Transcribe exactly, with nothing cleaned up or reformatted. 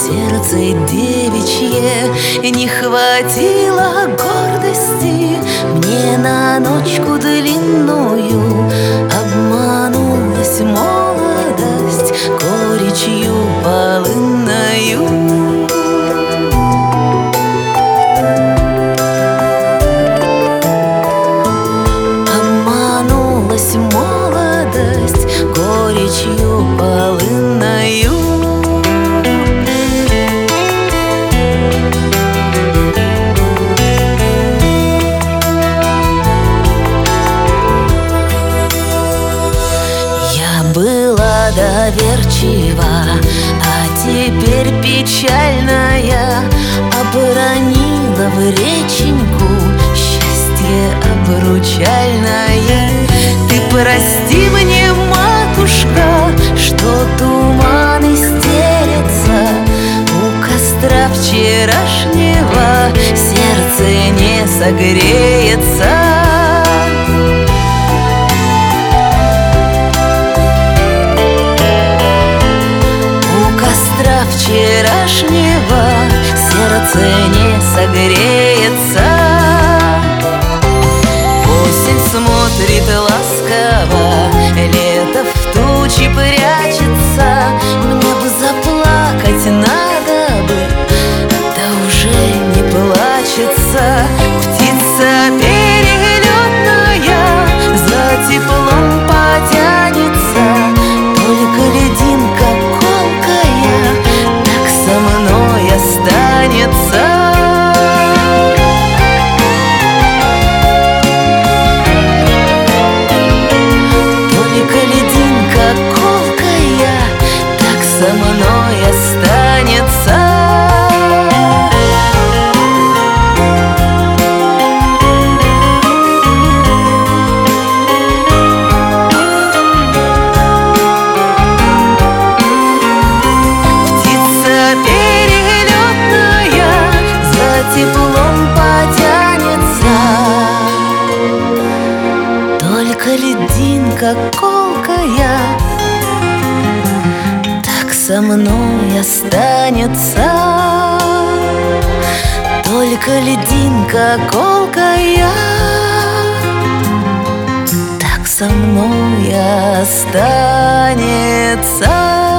сердце девичье, не хватило гордости мне на ночку длинную. Обманулась молодость горечью полынною. Обманулась молодость горечью полынною. Была доверчива, а теперь печальная, оборонила в реченьку счастье обручальное. Ты прости мне, матушка, что туманы стелятся у костра вчерашнего, сердце не согреется. Вчерашнего сердце не согреется. Осень смотрит ласково, лето в тучи прячется. Мне бы заплакать надо бы, да уже не плачется. Птица перелетная за теплом потянется, только льдинка колкая со мной останется. Только льдинка колкая так со мной останется. Теплом потянется, только льдинка колкая так со мной останется. Только льдинка колкая так со мной останется.